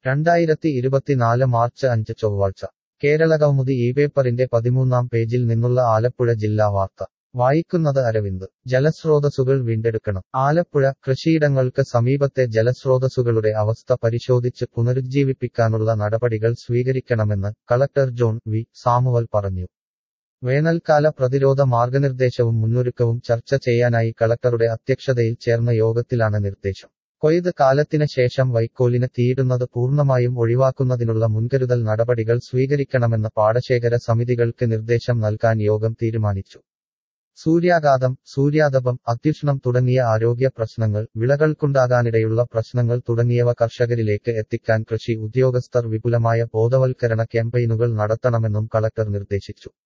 2024 March 5 ചൊവ്വാഴ്ച കേരളകൗമുദി ഈ പേപ്പറിന്റെ 13-ാം പേജിൽ നിന്നുള്ള ആലപ്പുഴ ജില്ലാ വാർത്ത വായിക്കുന്നത് അരവിന്ദ്. ജലസ്രോതസ്സുകൾ വീണ്ടെടുക്കണം. ആലപ്പുഴ കൃഷിയിടങ്ങൾക്ക് സമീപത്തെ ജലസ്രോതസ്സുകളുടെ അവസ്ഥ പരിശോധിച്ച് പുനരുജ്ജീവിപ്പിക്കാനുള്ള നടപടികൾ സ്വീകരിക്കണമെന്ന് കളക്ടർ ജോൺ വി. സാമുവൽ പറഞ്ഞു. വേനൽക്കാല പ്രതിരോധ മാർഗനിർദ്ദേശവും മുന്നൊരുക്കവും ചർച്ച ചെയ്യാനായി കളക്ടറുടെ അധ്യക്ഷതയിൽ ചേർന്ന യോഗത്തിലാണ് നിർദ്ദേശം. കൊയ്ത്ത് കാലത്തിന് ശേഷം വൈക്കോലിന് തീയിടുന്നത് പൂർണ്ണമായും ഒഴിവാക്കുന്നതിനുള്ള മുൻകരുതൽ നടപടികൾ സ്വീകരിക്കണമെന്ന് പാടശേഖര സമിതികൾക്ക് നിർദ്ദേശം നൽകാൻ യോഗം തീരുമാനിച്ചു. സൂര്യാഘാതം, സൂര്യാതപം, അത്യുഷ്ണം തുടങ്ങിയ ആരോഗ്യ പ്രശ്നങ്ങൾ, വിളകൾക്കുണ്ടാകാനിടയുള്ള പ്രശ്നങ്ങൾ തുടങ്ങിയവ കർഷകരിലേക്ക് എത്തിക്കാൻ കൃഷി ഉദ്യോഗസ്ഥർ വിപുലമായ ബോധവൽക്കരണ ക്യാമ്പയിനുകൾ നടത്തണമെന്നും കളക്ടർ നിർദ്ദേശിച്ചു.